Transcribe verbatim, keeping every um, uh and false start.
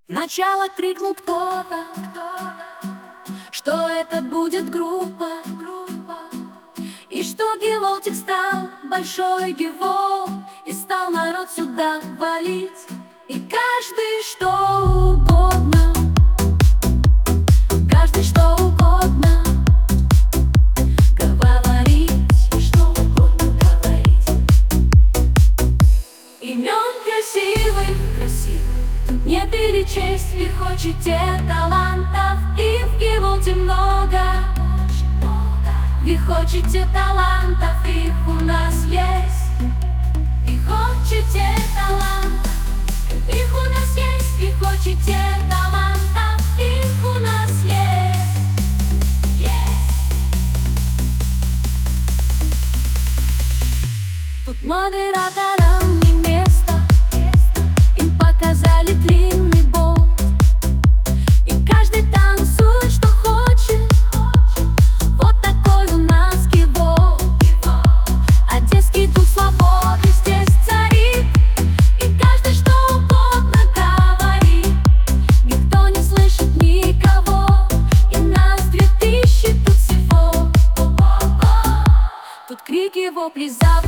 Начало крикнул кто-то, что это будет группа, и что Геволтик стал большой Гевол, и стал народ сюда валить, и каждый что угодно, каждый что угодно говорить, что угодно говорить. Имен красивых, красивых не перечесть, вы хотите талантов, и в Геволте много. Вы хотите талантов, их у нас есть. Вы хотите талантов, их у нас есть. Вы хотите талантов, их у нас есть. Есть. Тут модераторам не место, им показали длинный болт, и каждый танцует, что хочет. Вот такой у нас Гевол. Одесский дух свободы здесь царит, и каждый что угодно говорит. Никто не слышит никого, и нас две тысячи тут всего. Тут крики, вопли, за